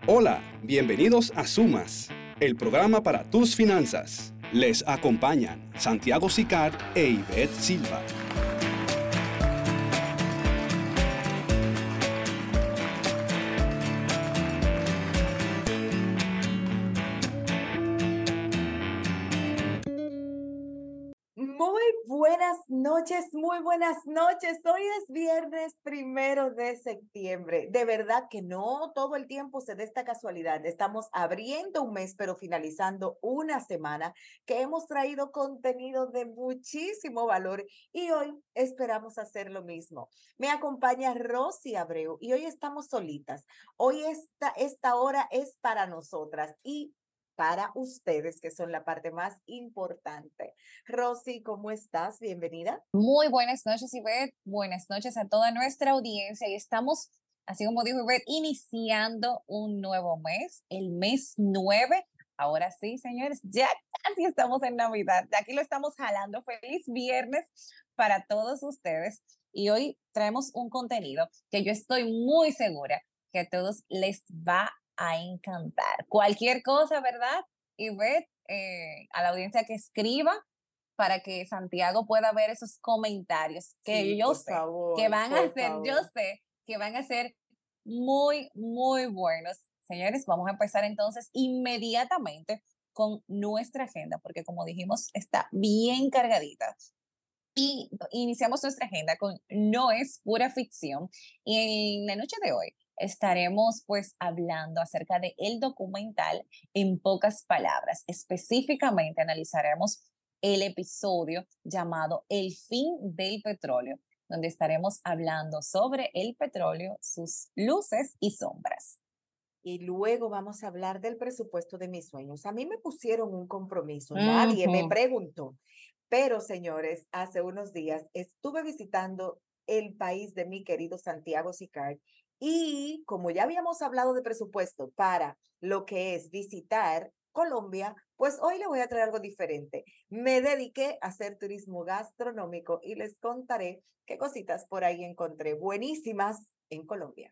Hola, bienvenidos a Sumas, el programa para tus finanzas. Les acompañan Santiago Sicard e Ivette Silva. Muy buenas noches. Hoy es viernes 1 de septiembre. De verdad que no todo el tiempo se da esta casualidad. Estamos abriendo un mes, pero finalizando una semana que hemos traído contenido de muchísimo valor y hoy esperamos hacer lo mismo. Me acompaña Rosy Abreu y hoy estamos solitas. Hoy esta hora es para nosotras y para ustedes, que son la parte más importante. Rosy, ¿cómo estás? Bienvenida. Muy buenas noches, Ivette. Buenas noches a toda nuestra audiencia. Y estamos, así como dijo Ivette, iniciando un nuevo mes, el mes 9. Ahora sí, señores, ya casi estamos en Navidad. De aquí lo estamos jalando. Feliz viernes para todos ustedes. Y hoy traemos un contenido que yo estoy muy segura que a todos les va a encantar. Cualquier cosa, ¿verdad? Ivette, a la audiencia que escriba para que Santiago pueda ver esos comentarios que Sí, yo por sé favor, que van a por ser, yo favor. sé que van a ser muy, muy buenos. Señores, vamos a empezar entonces inmediatamente con nuestra agenda, porque como dijimos, está bien cargadita. Y iniciamos nuestra agenda con No es pura ficción. Y en la noche de hoy estaremos pues hablando acerca de el documental En pocas palabras. Específicamente analizaremos el episodio llamado El fin del petróleo, donde estaremos hablando sobre el petróleo, sus luces y sombras. Y luego vamos a hablar del presupuesto de mis sueños. A mí me pusieron un compromiso, nadie me Ujú. preguntó, pero señores, hace unos días estuve visitando el país de mi querido Santiago Sicard y como ya habíamos hablado de presupuesto para lo que es visitar Colombia, pues hoy le voy a traer algo diferente. Me dediqué a hacer turismo gastronómico y les contaré qué cositas por ahí encontré buenísimas en Colombia.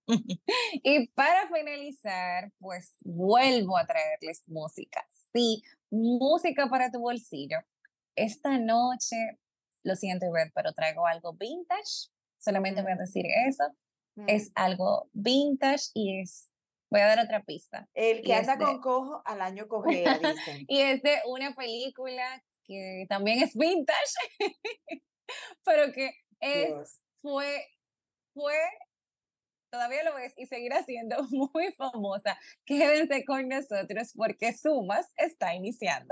Y para finalizar, pues vuelvo a traerles música. Sí, música para tu bolsillo. Esta noche, lo siento, Ivette, pero traigo algo vintage. Solamente voy a Mm, decir eso. Es mm. algo vintage y voy a dar otra pista. El que Y es anda con de, cojo, al año cojea, dicen. y es de una película que también es vintage, pero que es, Dios. fue, fue todavía lo es y seguirá siendo muy famosa. Quédense con nosotros porque Sumas está iniciando.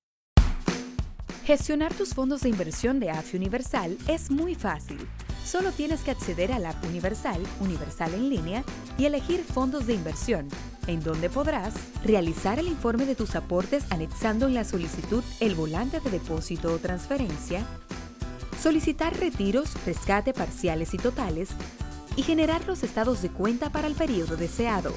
Gestionar tus fondos de inversión de AFI Universal es muy fácil. Solo tienes que acceder a la app Universal, Universal en línea, y elegir fondos de inversión, en donde podrás realizar el informe de tus aportes anexando en la solicitud el volante de depósito o transferencia, solicitar retiros, rescate parciales y totales, y generar los estados de cuenta para el periodo deseado.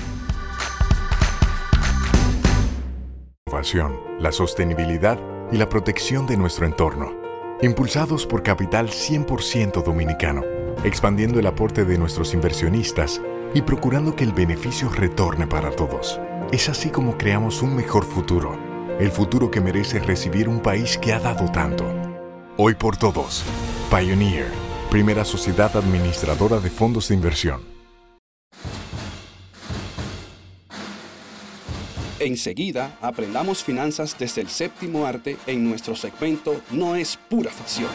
La sostenibilidad y la protección de nuestro entorno. Impulsados por capital 100% dominicano, expandiendo el aporte de nuestros inversionistas y procurando que el beneficio retorne para todos. Es así como creamos un mejor futuro, el futuro que merece recibir un país que ha dado tanto. Hoy por todos, Pioneer, primera sociedad administradora de fondos de inversión. Enseguida, aprendamos finanzas desde el séptimo arte en nuestro segmento No es pura ficción.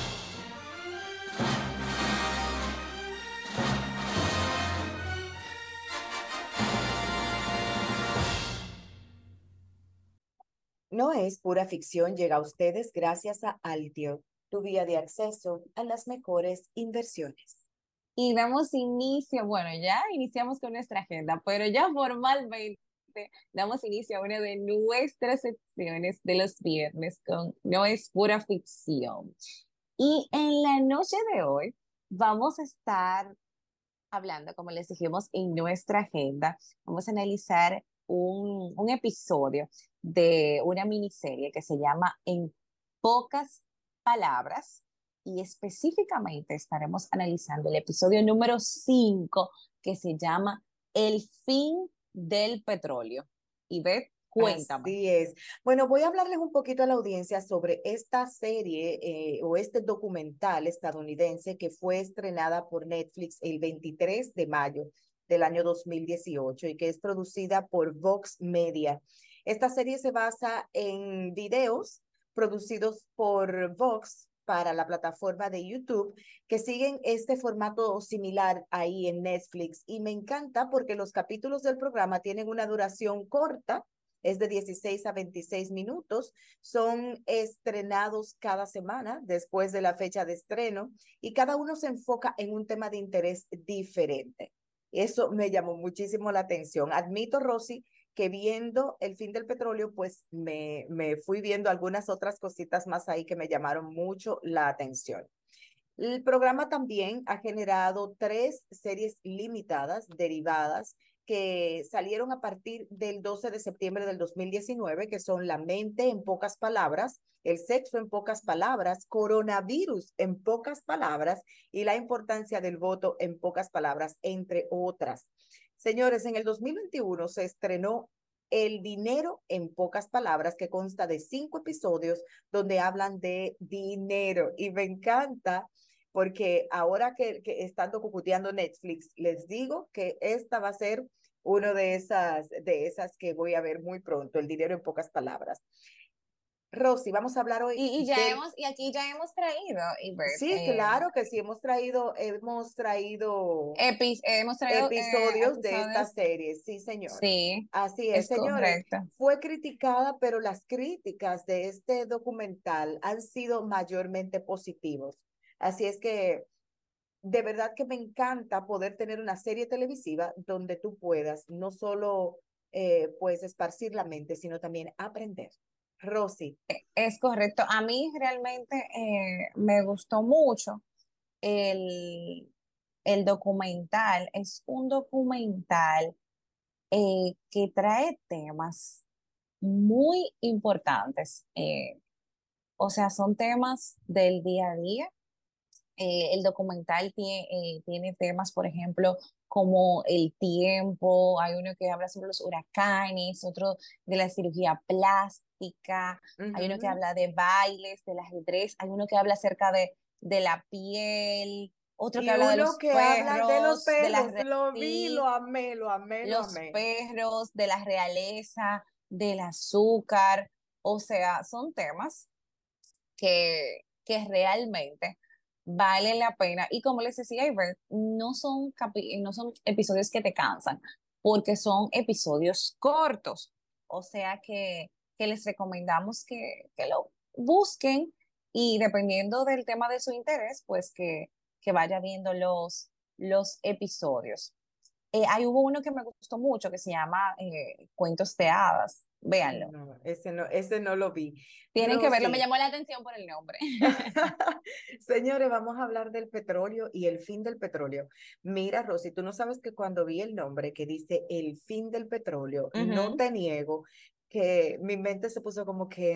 No es pura ficción, llega a ustedes gracias a Altio, tu vía de acceso a las mejores inversiones. Y damos inicio, bueno, ya iniciamos con nuestra agenda, pero ya formalmente damos inicio a una de nuestras secciones de los viernes con No es pura ficción. Y en la noche de hoy vamos a estar hablando, como les dijimos, en nuestra agenda. Vamos a analizar un episodio de una miniserie que se llama En pocas palabras y específicamente estaremos analizando el episodio número 5 que se llama El fin del petróleo. Ivette, cuéntame. Así es. Bueno, voy a hablarles un poquito a la audiencia sobre esta serie o este documental estadounidense que fue estrenada por Netflix el 23 de mayo del año 2018 y que es producida por Vox Media. Esta serie se basa en videos producidos por Vox para la plataforma de YouTube que siguen este formato similar ahí en Netflix y me encanta porque los capítulos del programa tienen una duración corta, es de 16 a 26 minutos, son estrenados cada semana después de la fecha de estreno y cada uno se enfoca en un tema de interés diferente. Eso me llamó muchísimo la atención. Admito, Rosy, que viendo El fin del petróleo, pues me fui viendo algunas otras cositas más ahí que me llamaron mucho la atención. El programa también ha generado 3 series limitadas derivadas que salieron a partir del 12 de septiembre del 2019, que son La mente en pocas palabras, El sexo en pocas palabras, Coronavirus en pocas palabras y La importancia del voto en pocas palabras, entre otras. Señores, en el 2021 se estrenó El dinero en pocas palabras, que consta de 5 episodios donde hablan de dinero y me encanta porque ahora que estando cucuteando Netflix, les digo que esta va a ser una de esas que voy a ver muy pronto, El dinero en pocas palabras. Rosy, vamos a hablar hoy del... Y aquí ya hemos traído, Ivette, Sí, claro que sí, hemos traído hemos traído episodios de esta episodios, serie, sí, señor. sí, Así es, es señores. correcto. Fue criticada, pero las críticas de este documental han sido mayormente positivos. Así es que de verdad que me encanta poder tener una serie televisiva donde tú puedas no solo pues esparcir la mente, sino también aprender. Rosy, Es correcto. A mí realmente me gustó mucho el, el documental. Es un documental que trae temas muy importantes. O sea, son temas del día a día. El documental tiene temas, por ejemplo, como el tiempo, hay uno que habla sobre los huracanes, otro de la cirugía plástica, hay uno que ujú. habla de bailes, del ajedrez, hay uno que habla acerca de la piel, otro que Y habla de uno los que habla de los perros, perros, lo vi, lo sí, amé, lo amé, lo los amé. perros, de la realeza, del azúcar, o sea, son temas que realmente vale la pena. Y como les decía, Iber, no son episodios que te cansan, porque son episodios cortos. O sea que les recomendamos que lo busquen y dependiendo del tema de su interés, pues que vaya viendo los episodios. Ahí hubo uno que me gustó mucho que se llama Cuentos de Hadas. Véanlo. No, ese no lo vi. Tienen que verlo, me Rosy, llamó la atención por el nombre. señores, vamos a hablar del petróleo y el fin del petróleo. Mira, Rosy, tú no sabes que cuando vi el nombre que dice el fin del petróleo, no Ujú. te niego que mi mente se puso como que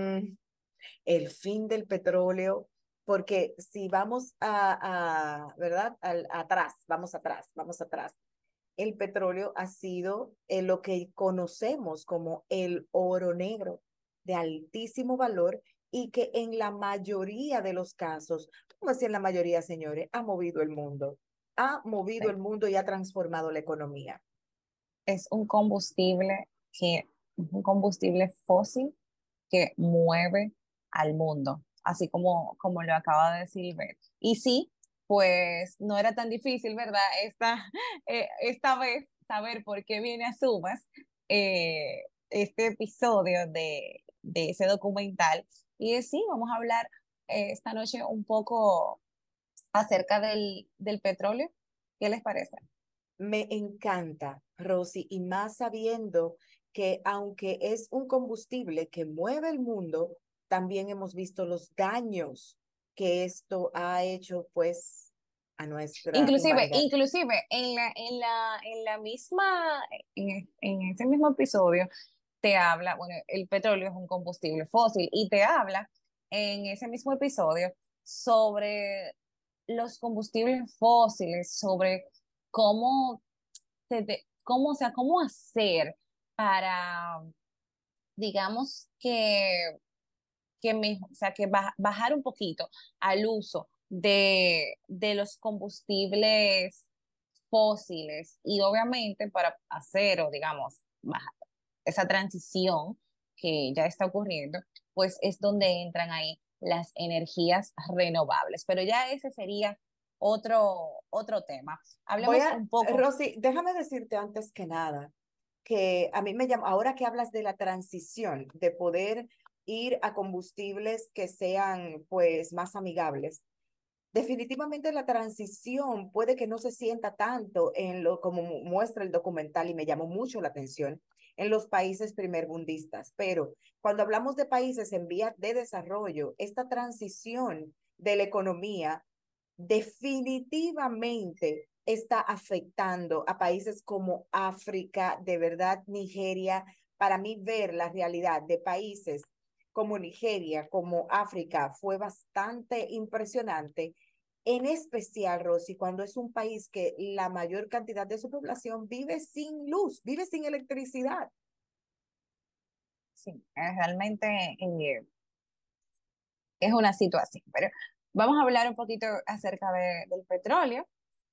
el fin del petróleo, porque si vamos ¿verdad? Atrás, vamos atrás. El petróleo ha sido lo que conocemos como el oro negro de altísimo valor y que en la mayoría de los casos, como así en la mayoría, señores, ha movido el mundo. Ha movido Sí. el mundo y ha transformado la economía. Es un combustible fósil que mueve al mundo, así como lo acaba de decir Beth. Y sí, pues no era tan difícil, ¿verdad? Esta vez saber por qué viene a Sumas este episodio de ese documental. Y sí, vamos a hablar esta noche un poco acerca del petróleo. ¿Qué les parece? Me encanta, Rosy, y más sabiendo que aunque es un combustible que mueve el mundo, también hemos visto los daños que esto ha hecho, pues, a nuestra humanidad. Inclusive en la misma, en ese mismo episodio, te habla, bueno, el petróleo es un combustible fósil y te habla en ese mismo episodio sobre los combustibles fósiles, sobre cómo cómo, o sea, cómo hacer para, digamos o sea, que bajar un poquito al uso de los combustibles fósiles y obviamente para hacer o digamos esa transición que ya está ocurriendo, pues es donde entran ahí las energías renovables. Pero ya ese sería otro tema. Hablemos un poco. Rosy, déjame decirte antes que nada que a mí me llama, ahora que hablas de la transición, de poder ir a combustibles que sean pues más amigables. Definitivamente la transición puede que no se sienta tanto en lo como muestra el documental y me llamó mucho la atención en los países primermundistas, pero cuando hablamos de países en vías de desarrollo, esta transición de la economía definitivamente está afectando a países como África, de verdad, Nigeria. Para mí ver la realidad de países como Nigeria, como África, fue bastante impresionante, en especial, Rosy, cuando es un país que la mayor cantidad de su población vive sin luz, vive sin electricidad. Sí, realmente es una situación, pero vamos a hablar un poquito acerca del petróleo.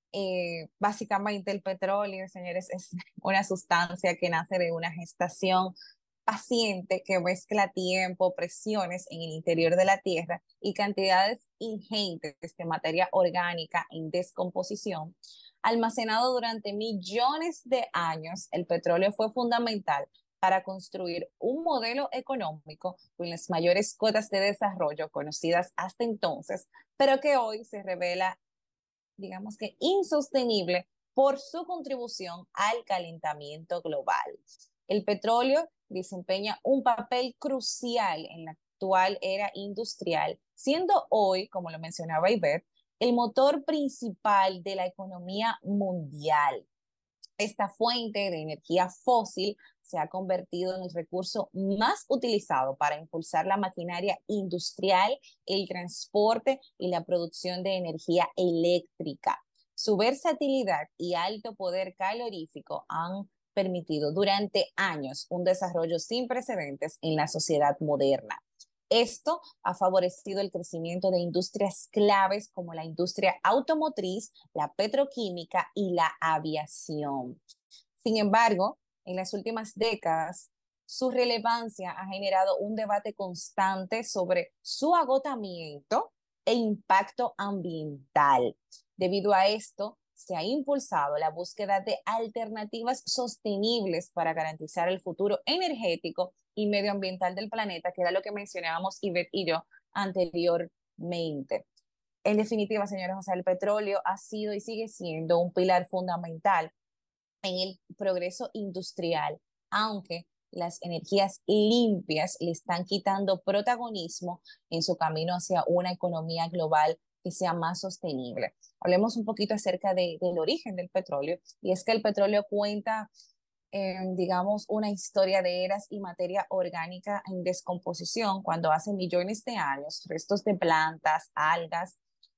Básicamente el petróleo, señores, es una sustancia que nace de una gestación paciente que mezcla tiempo, presiones en el interior de la Tierra y cantidades ingentes de materia orgánica en descomposición. Almacenado durante millones de años, el petróleo fue fundamental para construir un modelo económico con las mayores cotas de desarrollo conocidas hasta entonces, pero que hoy se revela, digamos que insostenible por su contribución al calentamiento global. El petróleo desempeña un papel crucial en la actual era industrial, siendo hoy, como lo mencionaba Ivette, el motor principal de la economía mundial. Esta fuente de energía fósil se ha convertido en el recurso más utilizado para impulsar la maquinaria industrial, el transporte y la producción de energía eléctrica. Su versatilidad y alto poder calorífico han permitido durante años un desarrollo sin precedentes en la sociedad moderna. Esto ha favorecido el crecimiento de industrias claves como la industria automotriz, la petroquímica y la aviación. Sin embargo, en las últimas décadas, su relevancia ha generado un debate constante sobre su agotamiento e impacto ambiental. Debido a esto, se ha impulsado la búsqueda de alternativas sostenibles para garantizar el futuro energético y medioambiental del planeta, que era lo que mencionábamos Ivette y yo anteriormente. En definitiva, señores, o sea, el petróleo ha sido y sigue siendo un pilar fundamental en el progreso industrial, aunque las energías limpias le están quitando protagonismo en su camino hacia una economía global que sea más sostenible. Hablemos un poquito acerca del origen del petróleo, y es que el petróleo cuenta, digamos, una historia de eras y materia orgánica en descomposición, cuando hace millones de años restos de plantas, algas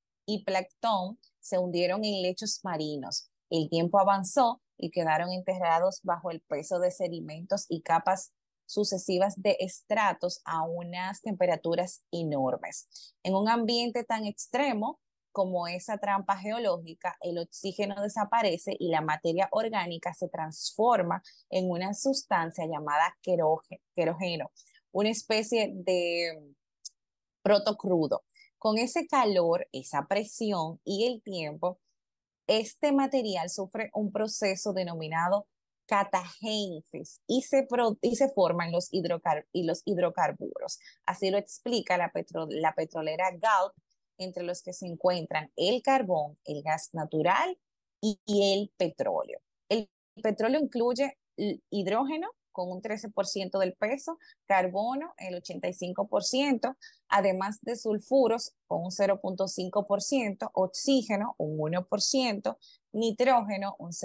y plancton se hundieron en lechos marinos. El tiempo avanzó y quedaron enterrados bajo el peso de sedimentos y capas sucesivas de estratos a unas temperaturas enormes. En un ambiente tan extremo como esa trampa geológica, el oxígeno desaparece y la materia orgánica se transforma en una sustancia llamada querógeno, una especie de protocrudo. Con ese calor, esa presión y el tiempo, este material sufre un proceso denominado catagénesis y se forman los hidrocarburos. Así lo explica la petrolera Galp, entre los que se encuentran el carbón, el gas natural y el petróleo. El petróleo incluye hidrógeno con un 13% del peso, carbono el 85%, además de sulfuros con un 0.5%, oxígeno un 1%, nitrógeno un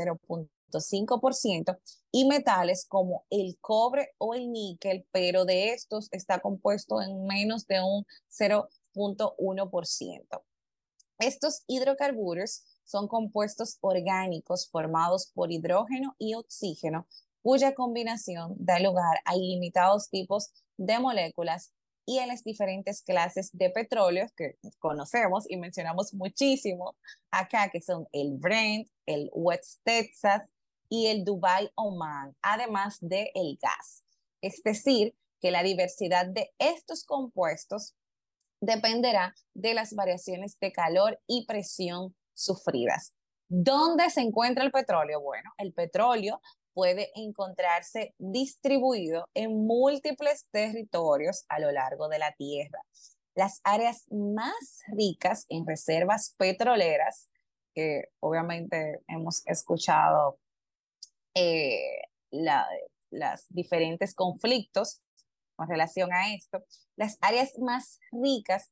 0.5% y metales como el cobre o el níquel, pero de estos está compuesto en menos de un 0.1%. Estos hidrocarburos son compuestos orgánicos formados por hidrógeno y oxígeno, cuya combinación da lugar a ilimitados tipos de moléculas y a las diferentes clases de petróleos que conocemos y mencionamos muchísimo acá, que son el Brent, el West Texas y el Dubai Oman, además del gas. Es decir, que la diversidad de estos compuestos dependerá de las variaciones de calor y presión sufridas. ¿Dónde se encuentra el petróleo? Bueno, el petróleo puede encontrarse distribuido en múltiples territorios a lo largo de la Tierra. Las áreas más ricas en reservas petroleras, que obviamente hemos escuchado eh, la, las diferentes conflictos con relación a esto, las áreas más ricas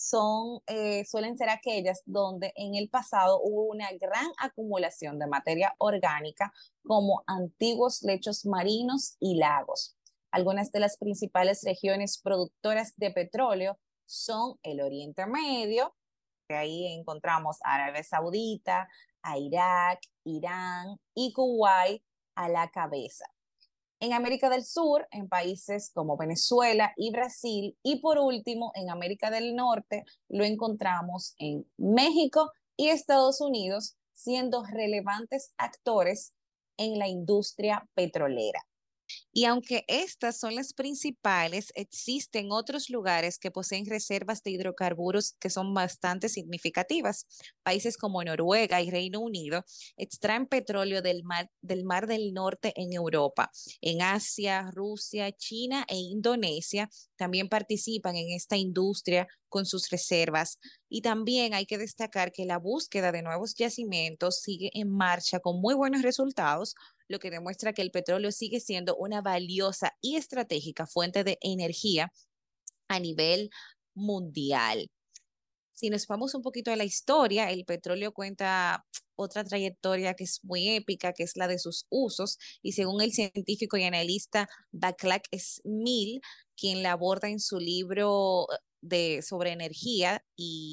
suelen ser aquellas donde en el pasado hubo una gran acumulación de materia orgánica como antiguos lechos marinos y lagos. Algunas de las principales regiones productoras de petróleo son el Oriente Medio, que ahí encontramos a Arabia Saudita, a Irak, Irán y Kuwait a la cabeza. En América del Sur, en países como Venezuela y Brasil, y por último, en América del Norte, lo encontramos en México y Estados Unidos, siendo relevantes actores en la industria petrolera. Y aunque estas son las principales, existen otros lugares que poseen reservas de hidrocarburos que son bastante significativas. Países como Noruega y Reino Unido extraen petróleo del Mar del Norte en Europa. En Asia, Rusia, China e Indonesia también participan en esta industria con sus reservas. Y también hay que destacar que la búsqueda de nuevos yacimientos sigue en marcha con muy buenos resultados, lo que demuestra que el petróleo sigue siendo una valiosa y estratégica fuente de energía a nivel mundial. Si nos vamos un poquito a la historia, el petróleo cuenta otra trayectoria que es muy épica, que es la de sus usos, y según el científico y analista Václav Smil, quien la aborda en su libro sobre energía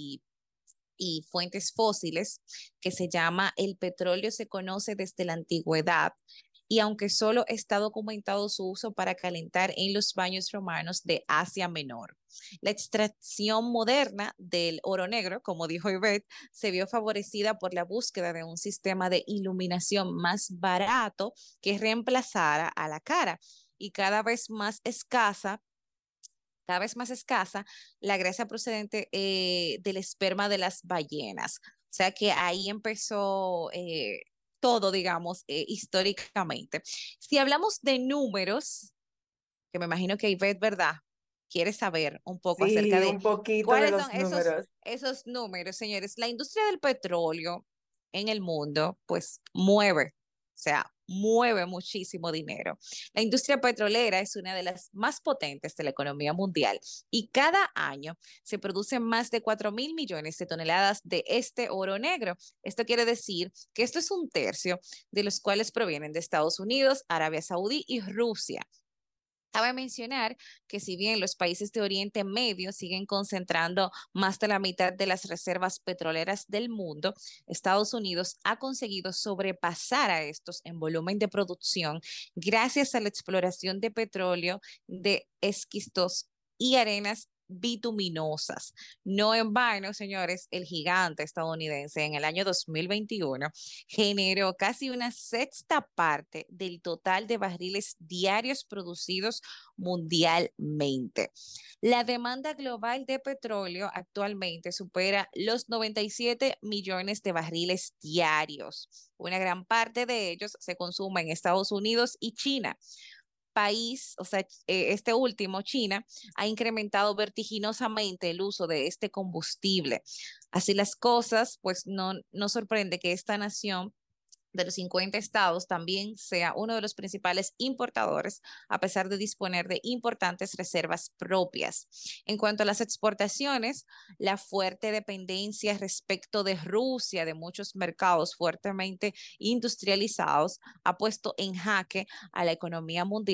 y fuentes fósiles, que se llama El petróleo se conoce desde la antigüedad, y aunque solo está documentado su uso para calentar en los baños romanos de Asia Menor. La extracción moderna del oro negro, como dijo Ivette, se vio favorecida por la búsqueda de un sistema de iluminación más barato que reemplazara a la cara y cada vez más escasa la grasa procedente del esperma de las ballenas. O sea que ahí empezó todo, digamos, históricamente. Si hablamos de números, que me imagino que Ivette, ¿verdad? Quiere saber un poco acerca Sí, de un poquito de cuáles son los números. esos números, señores. La industria del petróleo en el mundo, pues mueve, o sea, mueve muchísimo dinero. La industria petrolera es una de las más potentes de la economía mundial y cada año se producen más de 4.000 millones de toneladas de este oro negro. Esto quiere decir que esto es un tercio de los cuales provienen de Estados Unidos, Arabia Saudí y Rusia. Cabe mencionar que si bien los países de Oriente Medio siguen concentrando más de la mitad de las reservas petroleras del mundo, Estados Unidos ha conseguido sobrepasar a estos en volumen de producción gracias a la exploración de petróleo, de esquistos y arenas bituminosas. No en vano, señores, el gigante estadounidense en el año 2021 generó casi una sexta parte del total de barriles diarios producidos mundialmente. La demanda global de petróleo actualmente supera los 97 millones de barriles diarios. Una gran parte de ellos se consume en Estados Unidos y China. País, o sea, este último, China, ha incrementado vertiginosamente el uso de este combustible. Así las cosas, pues no sorprende que esta nación de los 50 estados también sea uno de los principales importadores, a pesar de disponer de importantes reservas propias. En cuanto a las exportaciones, la fuerte dependencia respecto de Rusia, de muchos mercados fuertemente industrializados, ha puesto en jaque a la economía mundial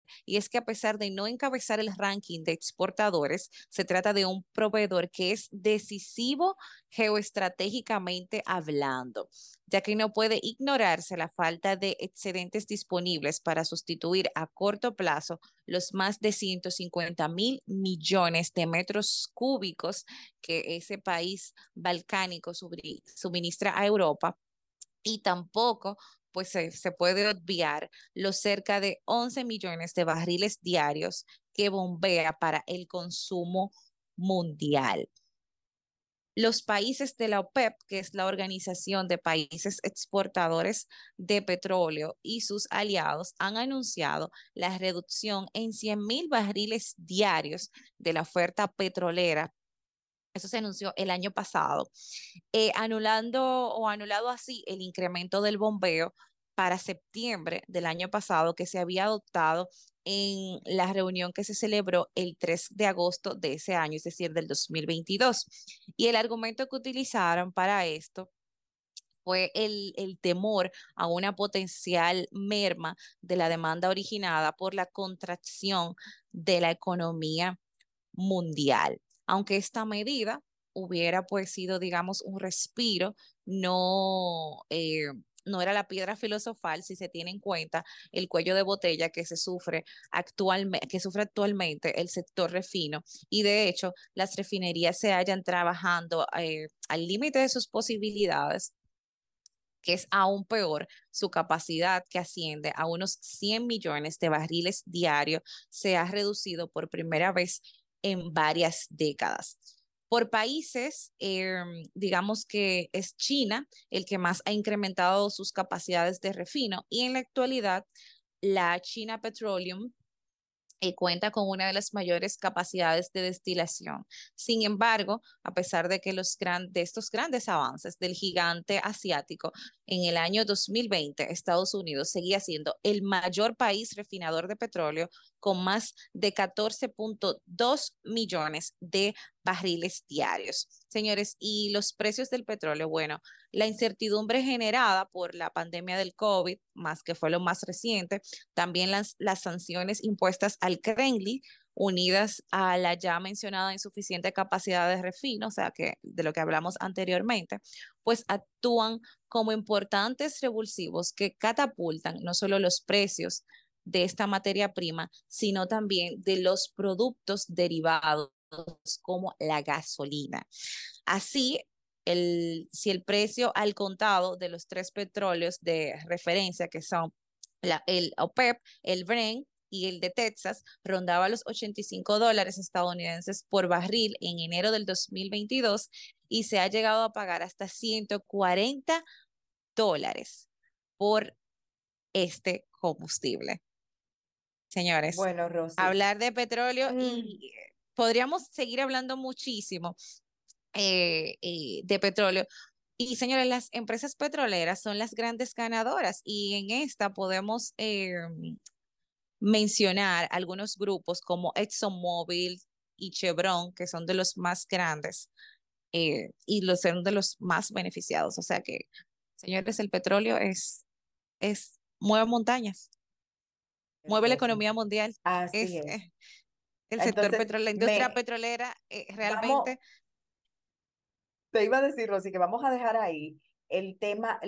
y es que a pesar de no encabezar el ranking de exportadores, se trata de un proveedor que es decisivo geoestratégicamente hablando, ya que no puede ignorarse la falta de excedentes disponibles para sustituir a corto plazo los más de 150.000 millones de metros cúbicos que ese país balcánico suministra a Europa, y tampoco pues se puede obviar los cerca de 11 millones de barriles diarios que bombea para el consumo mundial. Los países de la OPEP, que es la Organización de Países Exportadores de Petróleo, y sus aliados han anunciado la reducción en 100.000 barriles diarios de la oferta petrolera. Eso se anunció el año pasado, anulado así el incremento del bombeo para septiembre del año pasado que se había adoptado en la reunión que se celebró el 3 de agosto de ese año, es decir, del 2022. Y el argumento que utilizaron para esto fue el temor a una potencial merma de la demanda originada por la contracción de la economía mundial. Aunque esta medida hubiera pues sido, digamos, un respiro, no era la piedra filosofal si se tiene en cuenta el cuello de botella que sufre actualmente el sector refino, y de hecho las refinerías se hallan trabajando al límite de sus posibilidades, que es aún peor. Su capacidad, que asciende a unos 100 millones de barriles diarios, se ha reducido por primera vez en varias décadas. Por países, digamos que es China el que más ha incrementado sus capacidades de refino, y en la actualidad la China Petroleum cuenta con una de las mayores capacidades de destilación. Sin embargo, a pesar de que de estos grandes avances del gigante asiático, en el año 2020 Estados Unidos seguía siendo el mayor país refinador de petróleo, con más de 14.2 millones de barriles diarios. Señores, y los precios del petróleo, bueno, la incertidumbre generada por la pandemia del COVID, más que fue lo más reciente, también las sanciones impuestas al Kremlin, unidas a la ya mencionada insuficiente capacidad de refino, o sea, que de lo que hablamos anteriormente, pues actúan como importantes revulsivos que catapultan no solo los precios de esta materia prima, sino también de los productos derivados como la gasolina. Así, si el precio al contado de los tres petróleos de referencia, que son el OPEP, el Brent y el de Texas, rondaba los $85 estadounidenses por barril en enero del 2022, y se ha llegado a pagar hasta $140 por este combustible. Señores, Bueno, Rosy. hablar de petróleo y podríamos seguir hablando muchísimo de petróleo. Y señores, las empresas petroleras son las grandes ganadoras, y en esta podemos mencionar algunos grupos como ExxonMobil y Chevron, que son de los más grandes y son de los más beneficiados. O sea que, señores, el petróleo mueve montañas, mueve la Rosy. economía mundial. Así es. El sector Entonces, petrolero, la industria petrolera vamos, realmente. te iba a decir, Rosy, que vamos a dejar ahí el tema,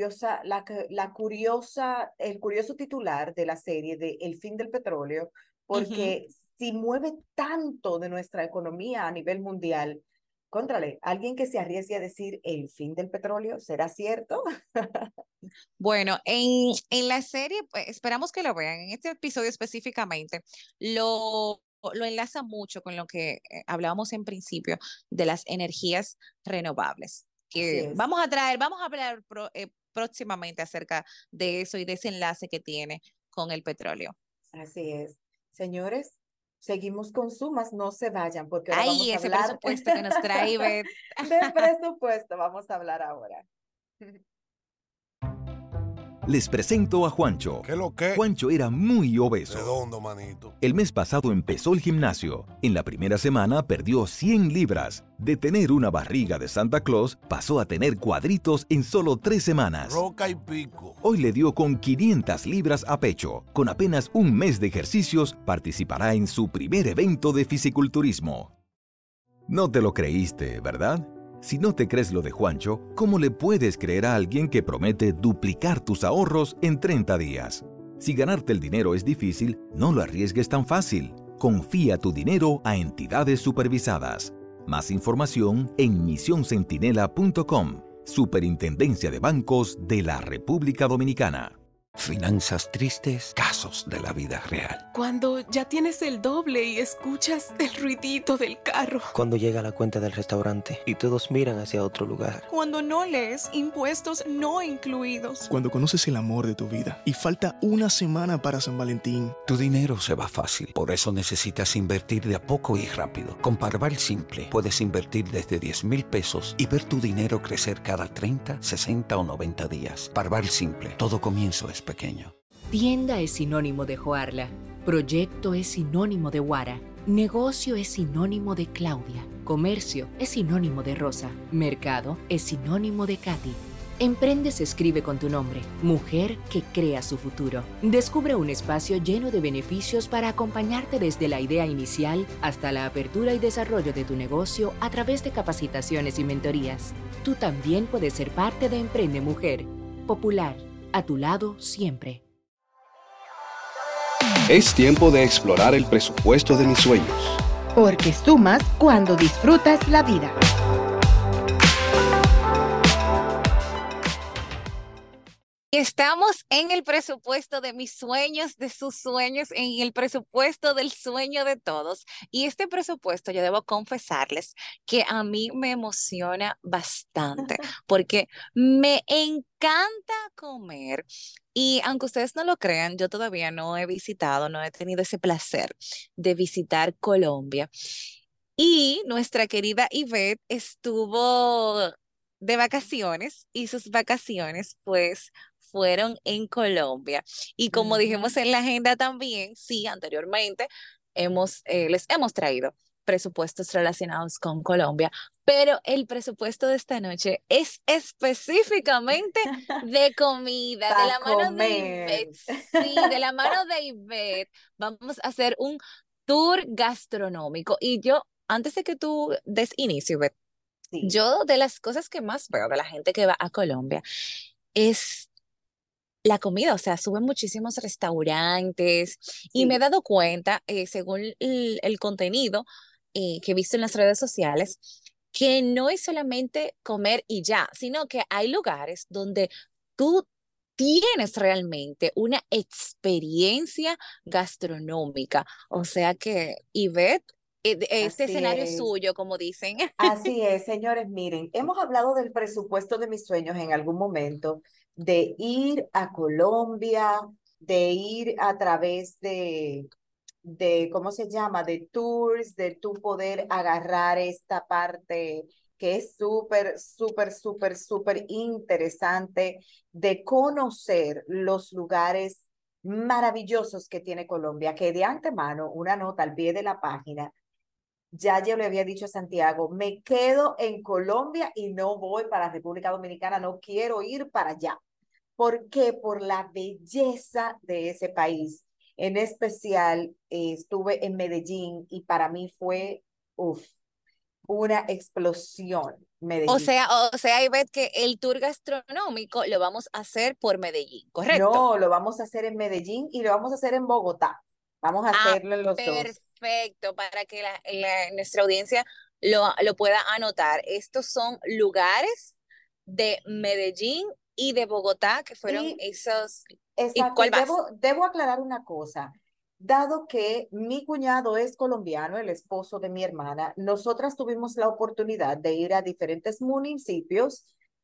el curioso titular de la serie de El fin del petróleo, Ujú. porque si mueve tanto de nuestra economía a nivel mundial, contrale, alguien que se arriesgue a decir el fin del petróleo, ¿será cierto? Bueno, en la serie, pues, esperamos que lo vean. En este episodio específicamente, lo enlaza mucho con lo que hablábamos en principio de las energías renovables, Así que es, vamos a hablar próximamente acerca de eso y de ese enlace que tiene con el petróleo. así es. Señores, seguimos con sumas, no se vayan, porque ahora Ahí vamos a ese hablar presupuesto que nos trae de presupuesto, vamos a hablar ahora. Les presento a Juancho. ¿Qué lo que? Juancho era muy obeso. Redondo, manito. El mes pasado empezó el gimnasio. En la primera semana perdió 100 libras. De tener una barriga de Santa Claus, pasó a tener cuadritos en solo 3 semanas. Roca y pico. Hoy le dio con 500 libras a pecho. Con apenas un mes de ejercicios, participará en su primer evento de fisiculturismo. No te lo creíste, ¿verdad? Si no te crees lo de Juancho, ¿cómo le puedes creer a alguien que promete duplicar tus ahorros en 30 días? Si ganarte el dinero es difícil, no lo arriesgues tan fácil. Confía tu dinero a entidades supervisadas. Más información en misioncentinela.com, Superintendencia de Bancos de la República Dominicana. Finanzas tristes, casos de la vida real. Cuando ya tienes el doble y escuchas el ruidito del carro. Cuando llega la cuenta del restaurante y todos miran hacia otro lugar. Cuando no lees impuestos no incluidos. Cuando conoces el amor de tu vida y falta una semana para San Valentín. Tu dinero se va fácil, por eso necesitas invertir de a poco y rápido. Con Parval Simple puedes invertir desde 10,000 pesos y ver tu dinero crecer cada 30, 60 o 90 días. Parval Simple, todo comienzo es pequeño. Tienda es sinónimo de Joarla. Proyecto es sinónimo de Guara. Negocio es sinónimo de Claudia. Comercio es sinónimo de Rosa. Mercado es sinónimo de Katy. Emprende se escribe con tu nombre. Mujer que crea su futuro. Descubre un espacio lleno de beneficios para acompañarte desde la idea inicial hasta la apertura y desarrollo de tu negocio a través de capacitaciones y mentorías. Tú también puedes ser parte de Emprende Mujer. Popular. A tu lado siempre. Es tiempo de explorar el presupuesto de mis sueños. Porque sumas cuando disfrutas la vida. Estamos en el presupuesto de mis sueños, de sus sueños, en el presupuesto del sueño de todos. Y este presupuesto, yo debo confesarles que a mí me emociona bastante porque me encanta comer. Y aunque ustedes no lo crean, yo todavía no he visitado, no he tenido ese placer de visitar Colombia. Y nuestra querida Ivette estuvo de vacaciones y sus vacaciones, pues, fueron en Colombia. Y como dijimos en la agenda también, sí, anteriormente les hemos traído presupuestos relacionados con Colombia, pero el presupuesto de esta noche es específicamente de comida, de la mano de Ivette. Sí, de la mano de Ivette. Vamos a hacer un tour gastronómico. Y yo, antes de que tú des inicio, Ivette, yo de las cosas que más veo de la gente que va a Colombia es la comida, o sea, suben muchísimos restaurantes y me he dado cuenta, según el contenido que he visto en las redes sociales, que no es solamente comer y ya, sino que hay lugares donde tú tienes realmente una experiencia gastronómica. O sea que, Ivette, este escenario es suyo, como dicen. Así es, señores, miren, hemos hablado del presupuesto de mis sueños en algún momento, de ir a Colombia, de ir a través ¿cómo se llama? De tours, de tú poder agarrar esta parte que es súper, súper, súper, súper interesante, de conocer los lugares maravillosos que tiene Colombia, que de antemano, una nota al pie de la página, ya yo le había dicho a Santiago, me quedo en Colombia y no voy para República Dominicana, no quiero ir para allá. ¿Por qué? Por la belleza de ese país. En especial, estuve en Medellín y para mí fue, una explosión, Medellín. O sea, Ivette, que el tour gastronómico lo vamos a hacer por Medellín, ¿correcto? No, lo vamos a hacer en Medellín y lo vamos a hacer en Bogotá. Vamos a hacerlo en los dos. Perfecto, para que nuestra audiencia lo pueda anotar. Estos son lugares de Medellín y de Bogotá, que fueron esos. Exacto. ¿Y cuál más? Debo aclarar una cosa. Dado que mi cuñado es colombiano, el esposo de mi hermana, nosotras tuvimos la oportunidad de ir a diferentes municipios,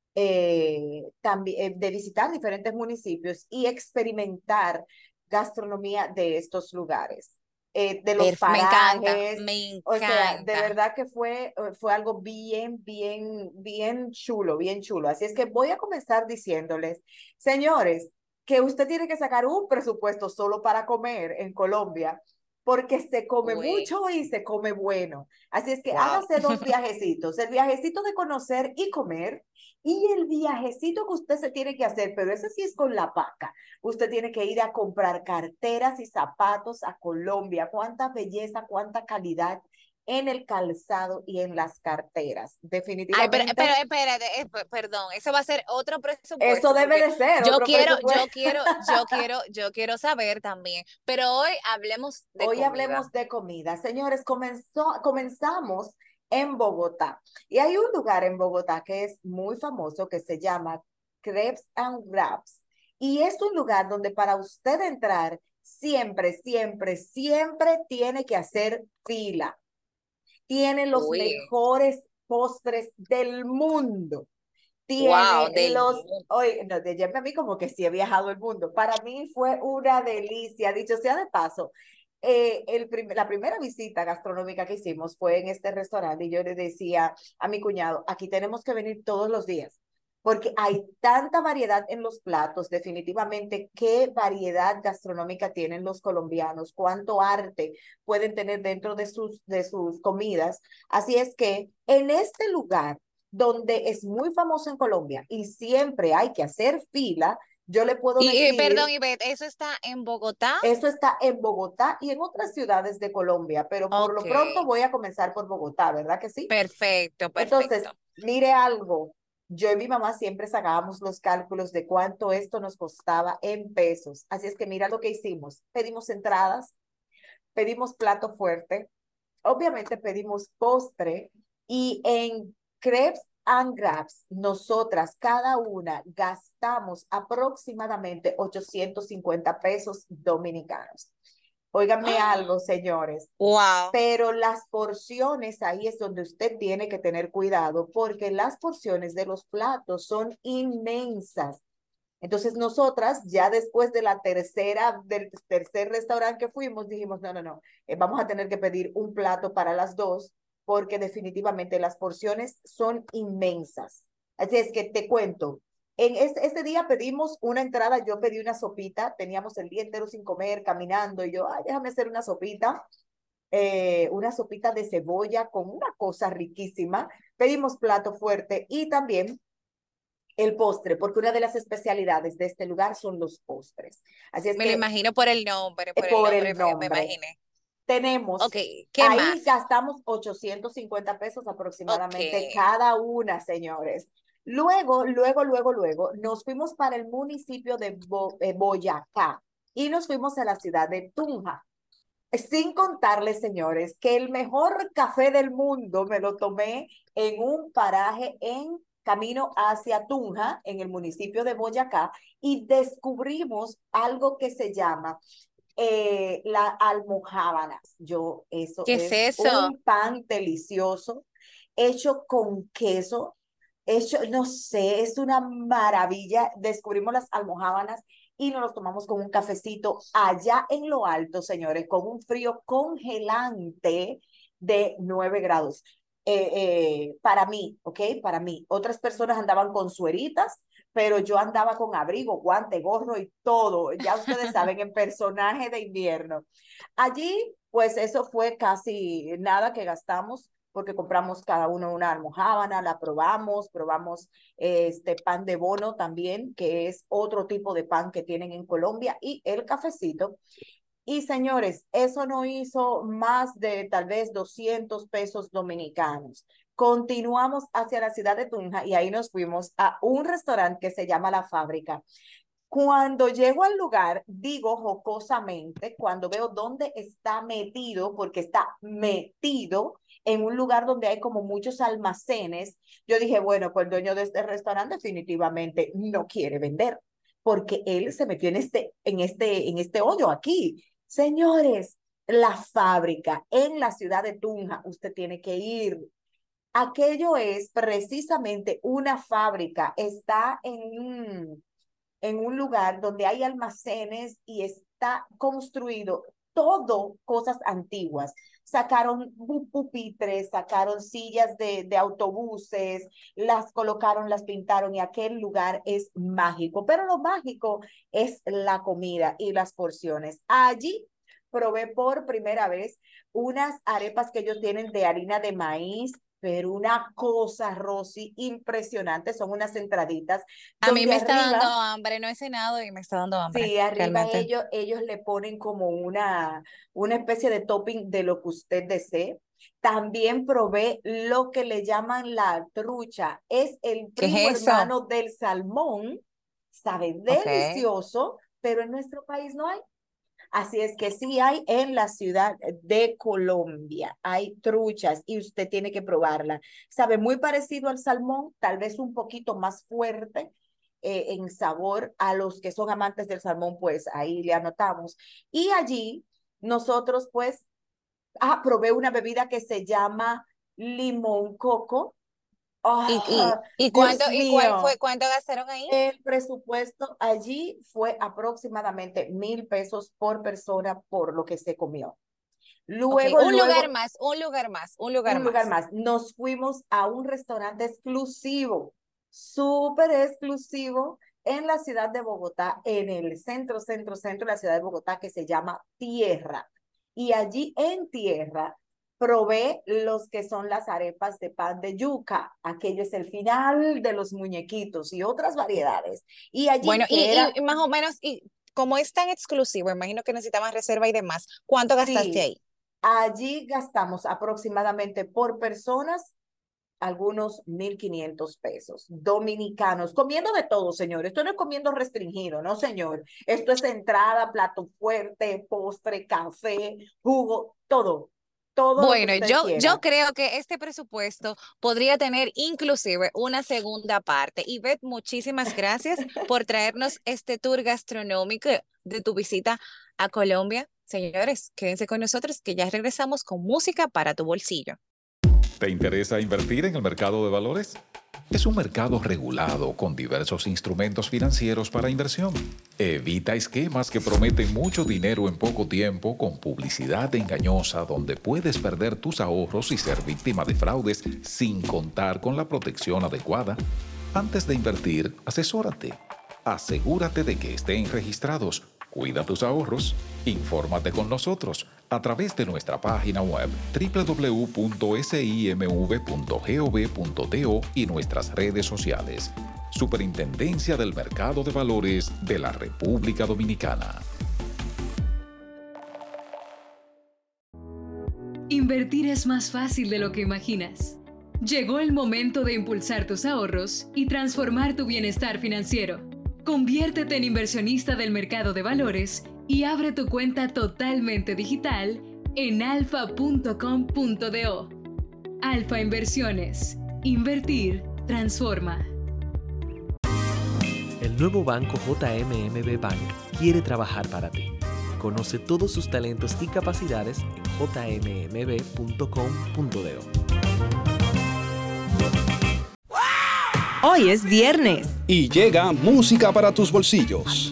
también, de visitar diferentes municipios y experimentar gastronomía de estos lugares. De los parajes. Me encanta. O sea, de verdad que fue algo bien, bien, bien chulo, bien chulo. Así es que voy a comenzar diciéndoles, señores, que usted tiene que sacar un presupuesto solo para comer en Colombia, porque se come Uy, mucho y se come bueno. Así es que wow. hágase dos viajecitos, el viajecito de conocer y comer y el viajecito que usted se tiene que hacer, pero ese sí es con la paca. Usted tiene que ir a comprar carteras y zapatos a Colombia. Cuánta belleza, cuánta calidad en el calzado y en las carteras. Ay, pero Definitivamente, espérate, perdón, eso va a ser otro eso presupuesto debe porque de ser otro presupuesto. yo quiero saber también. Pero hoy hablemos de Hoy comida. hablemos de comida. Señores, comenzamos en Bogotá. Y hay un lugar en Bogotá que es muy famoso que se llama Crepes and Wraps. Y es un lugar donde para usted entrar, siempre, siempre, siempre tiene que hacer fila. Tiene los Uy, mejores postres del mundo. wow, Tiene del los, mundo. oye, no, de a mí como que sí he viajado el mundo. Para mí fue una delicia. Dicho sea de paso, la primera visita gastronómica que hicimos fue en este restaurante y yo le decía a mi cuñado, aquí tenemos que venir todos los días, porque hay tanta variedad en los platos, definitivamente, qué variedad gastronómica tienen los colombianos, cuánto arte pueden tener dentro de sus comidas. Así es que en este lugar, donde es muy famoso en Colombia y siempre hay que hacer fila, yo le puedo Perdón, decir, Ivette, ¿eso está en Bogotá? eso está en Bogotá y en otras ciudades de Colombia, pero por Ok, lo pronto voy a comenzar por Bogotá, ¿verdad que sí? perfecto, Entonces, perfecto. mire algo, yo y mi mamá siempre sacábamos los cálculos de cuánto esto nos costaba en pesos, así es que mira lo que hicimos, pedimos entradas, pedimos plato fuerte, obviamente pedimos postre y en Crepes and Grabs, nosotras cada una gastamos aproximadamente 850 pesos dominicanos. Óiganme algo, señores, Wow. pero las porciones, ahí es donde usted tiene que tener cuidado, porque las porciones de los platos son inmensas. Entonces nosotras, ya después de del tercer restaurante que fuimos, dijimos, no, no, no, vamos a tener que pedir un plato para las dos, porque definitivamente las porciones son inmensas. Así es que te cuento, en este día pedimos una entrada, yo pedí una sopita, teníamos el día entero sin comer, caminando, y yo, ay, déjame hacer una sopita de cebolla con una cosa riquísima. Pedimos plato fuerte y también el postre, porque una de las especialidades de este lugar son los postres. Así es Me lo que imagino por el por el nombre me nombre, imaginé. Ok, tenemos, ¿qué ahí más? gastamos 850 pesos Ok. aproximadamente cada una, señores. Luego, nos fuimos para el municipio de Boyacá y nos fuimos a la ciudad de Tunja. Sin contarles, señores, que el mejor café del mundo me lo tomé en un paraje en camino hacia Tunja, en el municipio de Boyacá, y descubrimos algo que se llama la almojábanas. Eso ¿Qué es es eso? un pan delicioso, hecho con queso, hecho, no sé, es una maravilla. Descubrimos las almojábanas y nos los tomamos con un cafecito allá en lo alto, señores, con un frío congelante de 9 grados. Para mí, ¿ok? Para mí. Otras personas andaban con sueritas, pero yo andaba con abrigo, guante, gorro y todo. Ya ustedes saben, en personaje de invierno. Allí, pues eso fue casi nada que gastamos porque compramos cada uno una almojábana, la probamos este pan de bono también, que es otro tipo de pan que tienen en Colombia, y el cafecito. Y señores, eso no hizo más de tal vez 200 pesos dominicanos. Continuamos hacia la ciudad de Tunja y ahí nos fuimos a un restaurante que se llama La Fábrica. Cuando llego al lugar, digo jocosamente, cuando veo dónde está metido, porque está metido en un lugar donde hay como muchos almacenes, yo dije, bueno, pues el dueño de este restaurante definitivamente no quiere vender, porque él se metió en este hoyo aquí. Señores, La Fábrica en la ciudad de Tunja, usted tiene que ir. Aquello es precisamente una fábrica, está en un lugar donde hay almacenes y está construido todo cosas antiguas. Sacaron pupitres, sacaron sillas de autobuses, las colocaron, las pintaron y aquel lugar es mágico. Pero lo mágico es la comida y las porciones. Allí probé por primera vez unas arepas que ellos tienen de harina de maíz, pero una cosa, Rosy, impresionante. Son unas entraditas A mí donde me está dando arriba, hambre, no he cenado y me está dando hambre, sí, arriba realmente. ellos le ponen como una especie de topping de lo que usted desee. También probé lo que le llaman la trucha. Es el ¿Qué primo es eso? hermano del salmón. Sabe Ok. delicioso, pero en nuestro país no hay. Así es que sí hay en la ciudad de Colombia, hay truchas y usted tiene que probarla. Sabe muy parecido al salmón, tal vez un poquito más fuerte en sabor. A los que son amantes del salmón, pues ahí le anotamos. Y allí nosotros pues probé una bebida que se llama limón coco. ¿Y, ¡Ah, y, y Dios mío! cuánto gastaron ahí? El presupuesto allí fue aproximadamente 1,000 pesos por persona por lo que se comió. Ok, Luego, un lugar más, un lugar un lugar más. más. Nos fuimos a un restaurante exclusivo, súper exclusivo, en la ciudad de Bogotá, en el centro de la ciudad de Bogotá, que se llama Tierra. Y allí en Tierra probé los que son las arepas de pan de yuca. Aquello es el final de los muñequitos y otras variedades. Y allí Bueno, que era, y más o menos, y como es tan exclusivo, imagino que necesitaban reserva y demás. ¿Cuánto gastaste sí, ahí? allí gastamos aproximadamente por personas algunos 1,500 pesos dominicanos, comiendo de todo, señor. Esto no es comiendo restringido, no, señor. Esto es entrada, plato fuerte, postre, café, jugo, todo lo que Bueno, usted yo quiera. creo que este presupuesto podría tener inclusive una segunda parte. Y Beth, muchísimas gracias por traernos este tour gastronómico de tu visita a Colombia. Señores, quédense con nosotros que ya regresamos con música para tu bolsillo. ¿Te interesa invertir en el mercado de valores? Es un mercado regulado con diversos instrumentos financieros para inversión. Evita esquemas que prometen mucho dinero en poco tiempo con publicidad engañosa donde puedes perder tus ahorros y ser víctima de fraudes sin contar con la protección adecuada. Antes de invertir, asesórate. Asegúrate de que estén registrados. Cuida tus ahorros. Infórmate con nosotros a través de nuestra página web www.simv.gov.do y nuestras redes sociales. Superintendencia del Mercado de Valores de la República Dominicana. Invertir es más fácil de lo que imaginas. Llegó el momento de impulsar tus ahorros y transformar tu bienestar financiero. Conviértete en inversionista del mercado de valores y abre tu cuenta totalmente digital en alfa.com.do. Alfa Inversiones. Invertir transforma. El nuevo banco JMMB Bank quiere trabajar para ti. Conoce todos sus talentos y capacidades en jmmb.com.do. Hoy es viernes. Y llega música para tus bolsillos.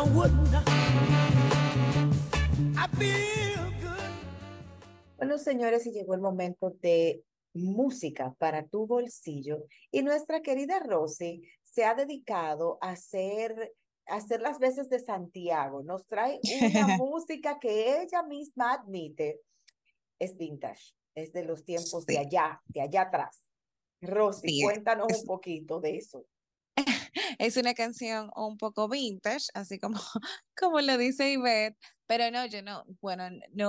Bueno, señores, y llegó el momento de música para tu bolsillo. Y nuestra querida Rosy se ha dedicado a hacer las veces de Santiago. Nos trae una música que ella misma admite es vintage, es de los tiempos Sí, de allá atrás. Rosy, sí, cuéntanos un poquito de eso. es una canción un poco vintage, así como, como lo dice Ivette, pero no, yo no, bueno,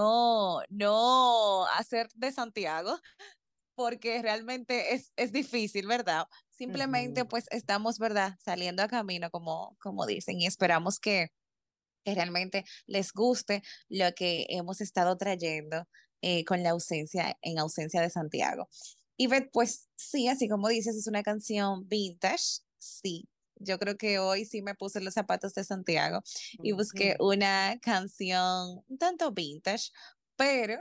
no hacer de Santiago, porque realmente es difícil, ¿verdad? Simplemente Ujú. pues estamos, ¿verdad? Saliendo a camino, como dicen, y esperamos que realmente les guste lo que hemos estado trayendo con la ausencia, en ausencia de Santiago. Y pues sí, así como dices, es una canción vintage, sí. Yo creo que hoy sí me puse los zapatos de Santiago y busqué Ujú. una canción un tanto vintage, pero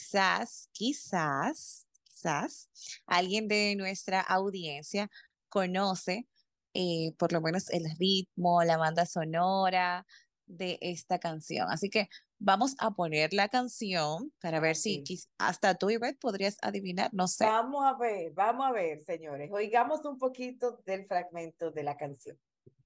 quizás alguien de nuestra audiencia conoce por lo menos el ritmo, la banda sonora de esta canción. Así que Vamos a poner la canción para ver si Ok. hasta tú, Ivette, podrías adivinar, no sé. Vamos a ver, señores. Oigamos un poquito del fragmento de la canción.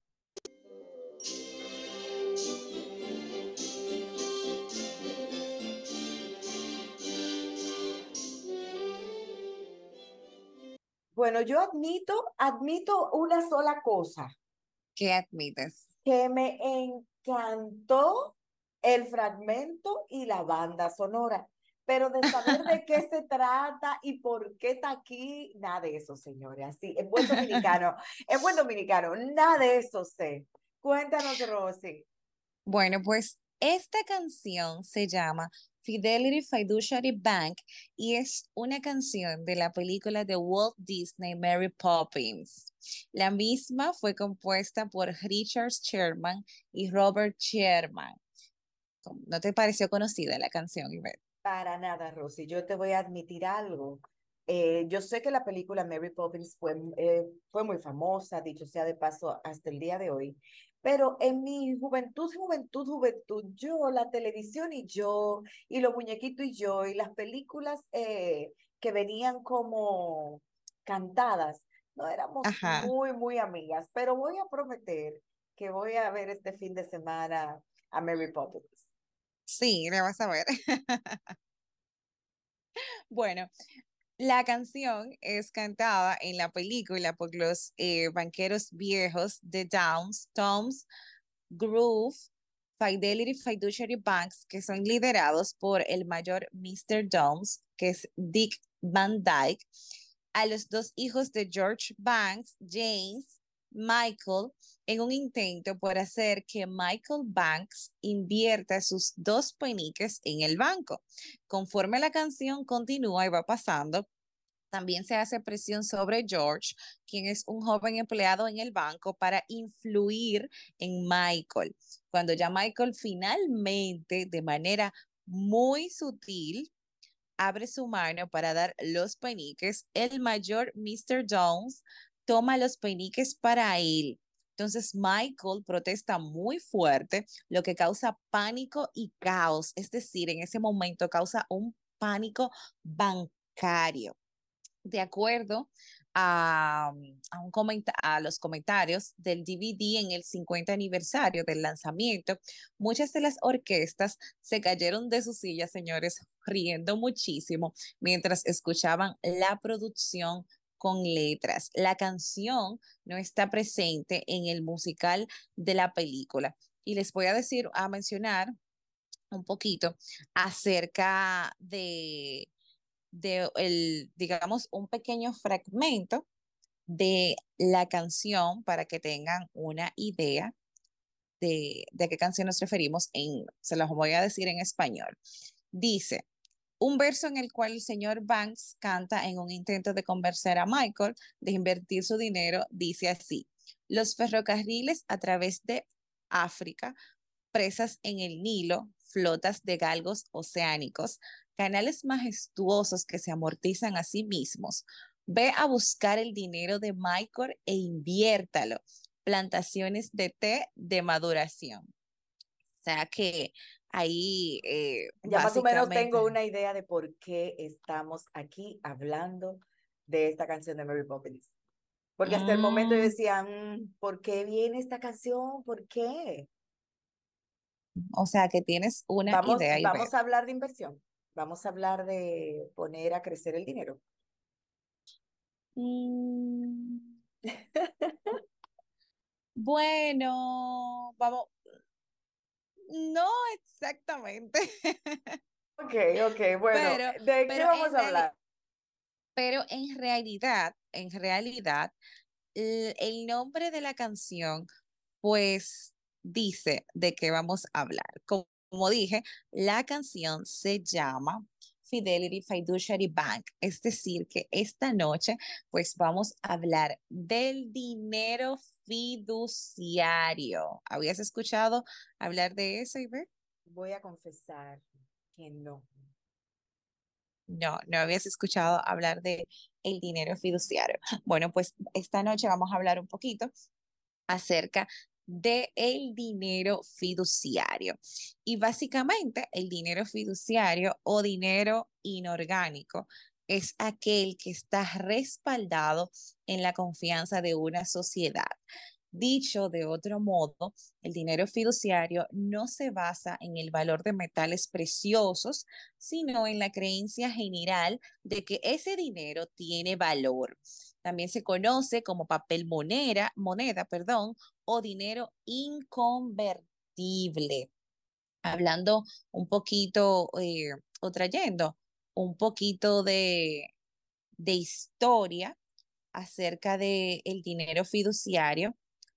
Bueno, yo admito una sola cosa, ¿Qué admites? que me encantó el fragmento y la banda sonora, pero de saber de qué se trata y por qué está aquí, nada de eso, señores. Así, en buen dominicano, nada de eso sé. Cuéntanos, Rosy. Bueno, pues esta canción se llama Fidelity Fiduciary Bank y es una canción de la película de Walt Disney Mary Poppins. La misma fue compuesta por Richard Sherman y Robert Sherman. ¿No te pareció conocida la canción, Ivette? Para nada, Rosy. Yo te voy a admitir algo. Yo sé que la película Mary Poppins fue muy famosa, dicho sea de paso, hasta el día de hoy. Pero en mi juventud, yo, la televisión y los muñequitos y las películas que venían como cantadas, no éramos Ajá, muy amigas. Pero voy a prometer que voy a ver este fin de semana a Mary Poppins. sí, le vas a ver. Bueno, la canción es cantada en la película por los banqueros viejos de Downs, Toms, Groove, Fidelity Fiduciary Banks, que son liderados por el mayor Mr. Downs, que es Dick Van Dyke, a los dos hijos de George Banks, James, Michael, en un intento por hacer que Michael Banks invierta sus dos peniques en el banco. Conforme la canción continúa y va pasando, también se hace presión sobre George, quien es un joven empleado en el banco, para influir en Michael. Cuando ya Michael finalmente, de manera muy sutil, abre su mano para dar los peniques, el mayor Mr. Jones toma los peniques para él. Entonces Michael protesta muy fuerte, lo que causa pánico y caos. Es decir, en ese momento causa un pánico bancario. De acuerdo a los comentarios del DVD en el 50 aniversario del lanzamiento, muchas de las orquestas se cayeron de sus sillas, señores, riendo muchísimo mientras escuchaban la producción con letras. La canción no está presente en el musical de la película. Y les voy a mencionar un poquito acerca digamos, un pequeño fragmento de la canción para que tengan una idea de qué canción nos referimos se los voy a decir en español. Dice, un verso en el cual el señor Banks canta en un intento de convencer a Michael de invertir su dinero, dice así, los ferrocarriles a través de África, presas en el Nilo, flotas de galgos oceánicos, canales majestuosos que se amortizan a sí mismos. Ve a buscar el dinero de Michael e inviértalo. Plantaciones de té de maduración. O sea que ahí Ya más o menos básicamente, tengo una idea de por qué estamos aquí hablando de esta canción de Mary Poppins. Porque hasta el momento yo mm, decía, ¿por qué viene esta canción? ¿Por qué? o sea que tienes una idea y ver. Vamos a hablar de inversión. Vamos a hablar de poner a crecer el dinero. Mm, bueno, vamos, no exactamente. Ok, ok, bueno, pero, ¿de qué pero vamos en a hablar? realidad, el nombre de la canción, pues dice de qué vamos a hablar. Como dije, la canción se llama Fidelity Fiduciary Bank, es decir, que esta noche, pues vamos a hablar del dinero fiduciario. ¿Habías escuchado hablar de eso, Iber? Voy a confesar que no. No, no habías escuchado hablar de el dinero fiduciario. Bueno, pues esta noche vamos a hablar un poquito acerca del dinero fiduciario. Y básicamente el dinero fiduciario o dinero inorgánico es aquel que está respaldado en la confianza de una sociedad. Dicho de otro modo, el dinero fiduciario no se basa en el valor de metales preciosos, sino en la creencia general de que ese dinero tiene valor. También se conoce como papel moneda, perdón, o dinero inconvertible. Hablando un poquito o trayendo un poquito de historia acerca del dinero fiduciario,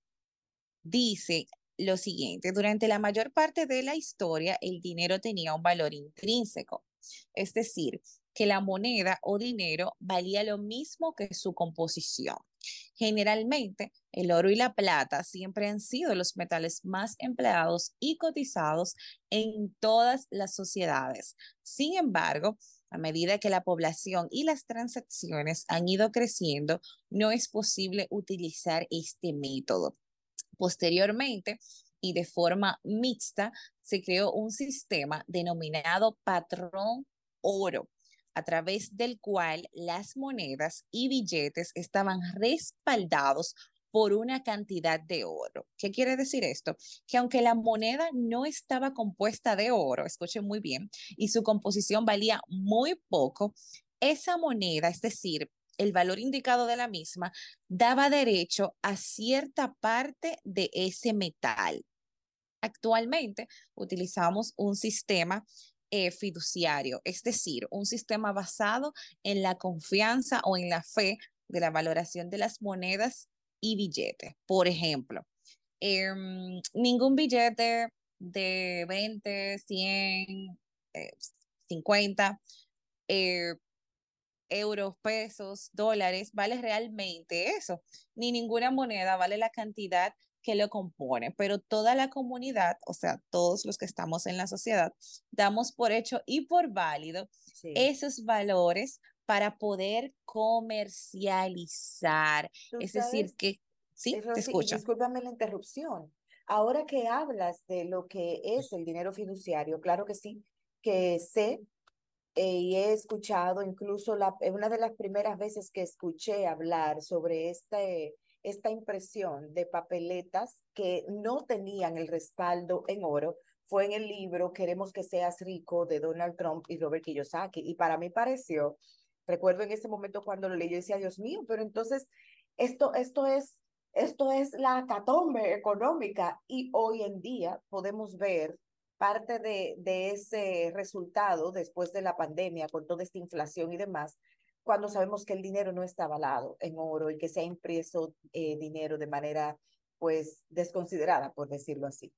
dice lo siguiente: durante la mayor parte de la historia, el dinero tenía un valor intrínseco, es decir, que la moneda o dinero valía lo mismo que su composición. Generalmente, el oro y la plata siempre han sido los metales más empleados y cotizados en todas las sociedades. Sin embargo, a medida que la población y las transacciones han ido creciendo, no es posible utilizar este método. Posteriormente, y de forma mixta, se creó un sistema denominado patrón oro, a través del cual las monedas y billetes estaban respaldados por una cantidad de oro. ¿Qué quiere decir esto? Que aunque la moneda no estaba compuesta de oro, escuchen muy bien, y su composición valía muy poco, esa moneda, es decir, el valor indicado de la misma, daba derecho a cierta parte de ese metal. Actualmente utilizamos un sistema fiduciario, es decir, un sistema basado en la confianza o en la fe de la valoración de las monedas y billetes. Por ejemplo, ningún billete de 20, 100, 50 euros, pesos, dólares, vale realmente eso. Ni ninguna moneda vale la cantidad que lo compone, pero toda la comunidad, o sea, todos los que estamos en la sociedad, damos por hecho y por válido esos valores para poder comercializar. Tú Es decir, sabes, que sí, te Rosy, y escucho. discúlpame la interrupción. Ahora que hablas de lo que es el dinero fiduciario, claro que sí, que sé y he escuchado, incluso una de las primeras veces que escuché hablar sobre esta impresión de papeletas que no tenían el respaldo en oro fue en el libro Queremos que seas rico de Donald Trump y Robert Kiyosaki. Y para mí pareció, recuerdo en ese momento cuando lo leí, yo decía, Dios mío, pero entonces esto, esto es, esto es la catombe económica. Y hoy en día podemos ver parte de ese resultado después de la pandemia, con toda esta inflación y demás, cuando sabemos que el dinero no está avalado en oro y que se ha impreso dinero de manera, pues, desconsiderada, por decirlo así.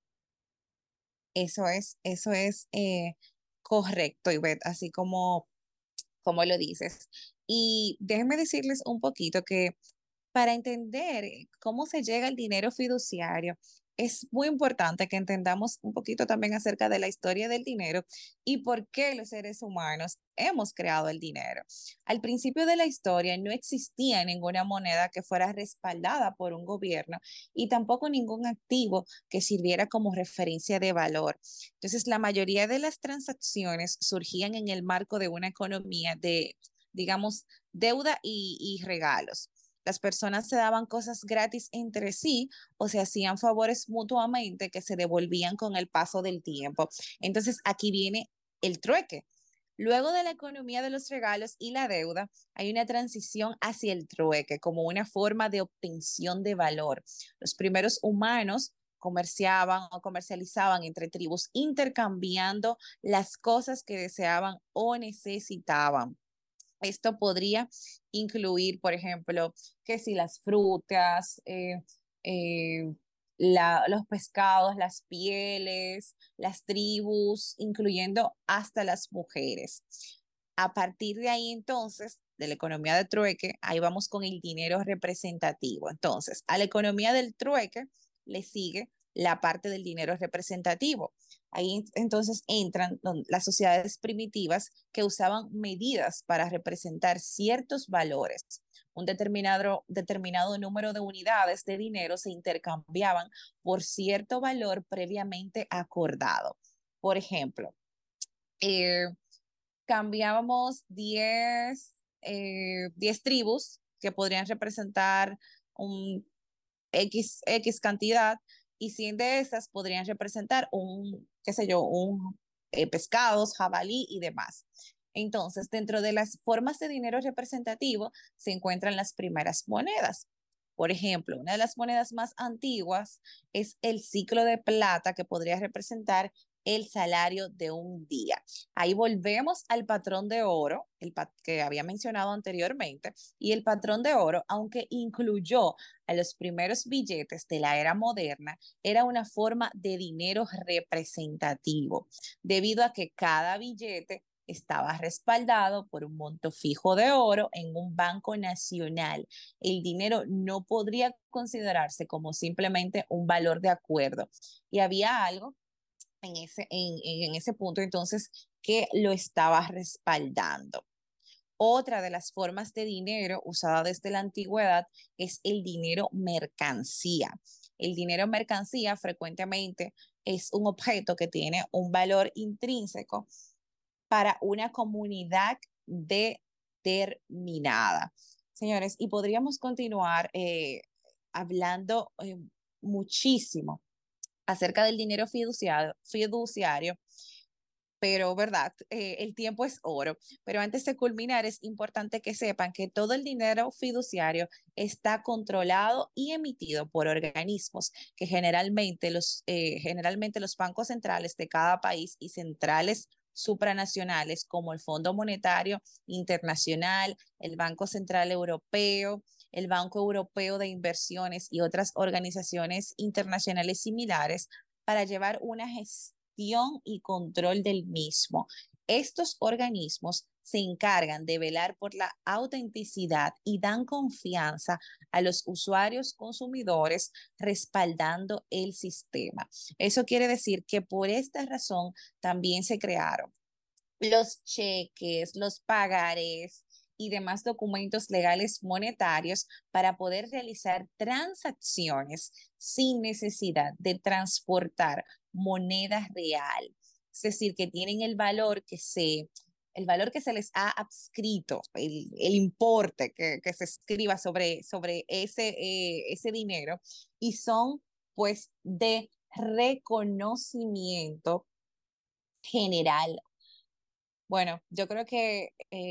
Eso es correcto, Ivette, así como lo dices. Y déjenme decirles un poquito que para entender cómo se llega al dinero fiduciario, es muy importante que entendamos un poquito también acerca de la historia del dinero y por qué los seres humanos hemos creado el dinero. Al principio de la historia no existía ninguna moneda que fuera respaldada por un gobierno y tampoco ningún activo que sirviera como referencia de valor. Entonces, la mayoría de las transacciones surgían en el marco de una economía de, digamos, deuda y regalos. Las personas se daban cosas gratis entre sí o se hacían favores mutuamente que se devolvían con el paso del tiempo. Entonces, aquí viene el trueque. Luego de la economía de los regalos y la deuda, hay una transición hacia el trueque como una forma de obtención de valor. Los primeros humanos comerciaban o comercializaban entre tribus, intercambiando las cosas que deseaban o necesitaban. Esto podría incluir, por ejemplo, que si las frutas, eh, los pescados, las pieles, las tribus, incluyendo hasta las mujeres. A partir de ahí, entonces, de la economía de trueque, ahí vamos con el dinero representativo. Entonces, a la economía del trueque le sigue la parte del dinero representativo. Ahí entonces entran las sociedades primitivas que usaban medidas para representar ciertos valores. un determinado número de unidades de dinero se intercambiaban por cierto valor previamente acordado. Por ejemplo, eh, cambiábamos 10 tribus que podrían representar un X cantidad, y 100 de esas podrían representar qué sé yo, pescados, jabalí y demás. Entonces, dentro de las formas de dinero representativo se encuentran las primeras monedas. Por ejemplo, una de las monedas más antiguas es el ciclo de plata, que podría representar el salario de un día. Ahí volvemos al patrón de oro, que había mencionado anteriormente, y el patrón de oro, aunque incluyó a los primeros billetes de la era moderna, era una forma de dinero representativo, debido a que cada billete estaba respaldado por un monto fijo de oro en un banco nacional. El dinero no podría considerarse como simplemente un valor de acuerdo. Y había algo en ese punto entonces que lo estaba respaldando. Otra de las formas de dinero usada desde la antigüedad es el dinero mercancía. El dinero mercancía frecuentemente es un objeto que tiene un valor intrínseco para una comunidad determinada. Señores, y podríamos continuar hablando muchísimo acerca del dinero fiduciario, pero verdad, el tiempo es oro. Pero antes de culminar, es importante que sepan que todo el dinero fiduciario está controlado y emitido por organismos que generalmente los bancos centrales de cada país y centrales supranacionales, como el Fondo Monetario Internacional, el Banco Central Europeo, el Banco Europeo de Inversiones y otras organizaciones internacionales similares, para llevar una gestión y control del mismo. Estos organismos se encargan de velar por la autenticidad y dan confianza a los usuarios consumidores, respaldando el sistema. Eso quiere decir que por esta razón también se crearon los cheques, los pagarés y demás documentos legales monetarios para poder realizar transacciones sin necesidad de transportar moneda real. Es decir, que tienen el valor que se les ha adscrito, el importe que se escriba sobre ese dinero, y son pues de reconocimiento general. Bueno, yo creo que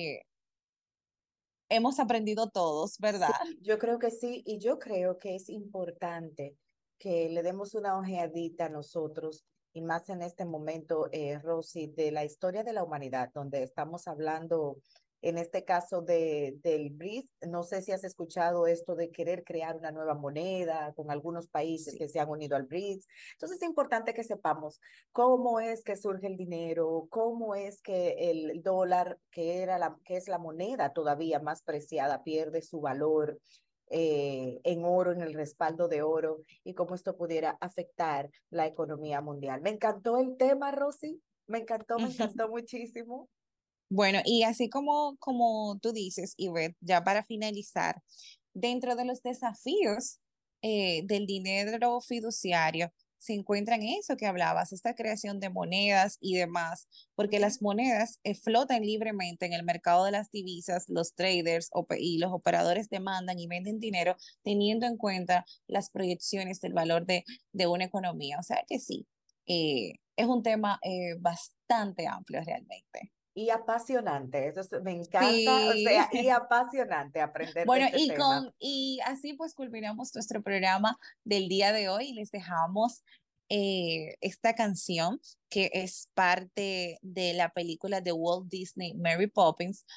hemos aprendido todos, Sí, ¿verdad? yo creo que sí, y yo creo que es importante que le demos una ojeadita a nosotros, y más en este momento, Rosy, de la historia de la humanidad, donde estamos hablando, en este caso, del BRICS. No sé si has escuchado esto de querer crear una nueva moneda con algunos países que se han unido al BRICS. Entonces es importante que sepamos cómo es que surge el dinero, cómo es que el dólar, que es la moneda todavía más preciada, pierde su valor en oro, en el respaldo de oro, y cómo esto pudiera afectar la economía mundial. Me encantó el tema, Rosy. Me encantó muchísimo. Bueno, y así como tú dices, Ivette, ya para finalizar, dentro de los desafíos del dinero fiduciario se encuentran eso que hablabas, esta creación de monedas y demás, porque las monedas flotan libremente en el mercado de las divisas. Los traders y los operadores demandan y venden dinero teniendo en cuenta las proyecciones del valor de una economía. O sea que sí, es un tema bastante amplio realmente. Y apasionante, me encanta, o Sí. sea, y apasionante aprender de Bueno, este tema. y así pues culminamos nuestro programa del día de hoy, y les dejamos esta canción que es parte de la película de Walt Disney, Mary Poppins,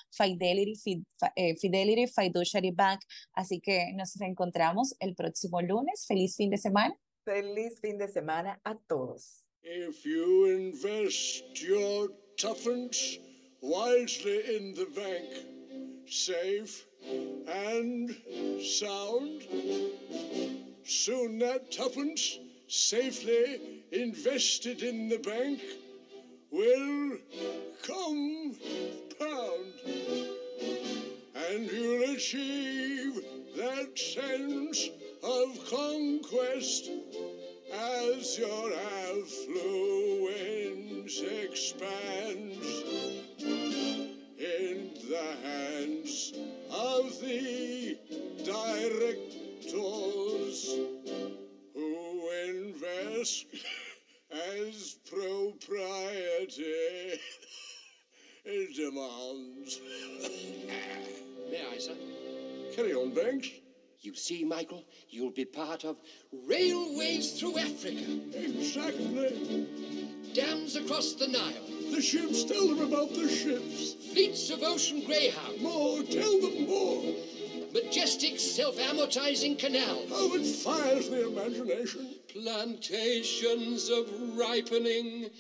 Fidelity Fiduciary Bank. Así que nos reencontramos el próximo lunes. Feliz fin de semana. Feliz fin de semana a todos. If you invest your tuppence wisely in the bank, safe and sound, soon that tuppence safely invested in the bank will compound, and you'll achieve expands in the hands of the directors who invest as propriety demands. May I, sir? Carry on, Banks. You see, Michael, you'll be part of railways through Africa. Exactly. Dams across the Nile. The ships, tell them about the ships. Fleets of ocean greyhounds. More, tell them more. Majestic self-amortizing canals. How it fires the imagination. Plantations of ripening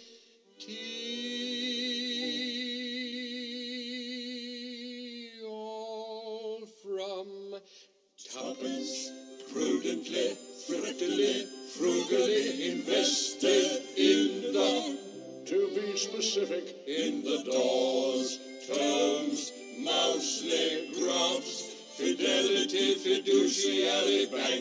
tea, all from tuppence, prudently, thriftily, frugally invested in the, to be specific, in the Dawes, Terms, Mouseley, Grubbs, Fidelity Fiduciary Bank.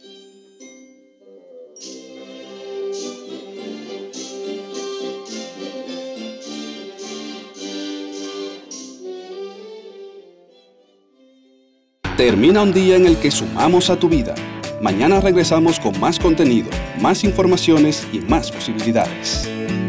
Termina un día en el que sumamos a tu vida. Mañana regresamos con más contenido, más informaciones y más posibilidades.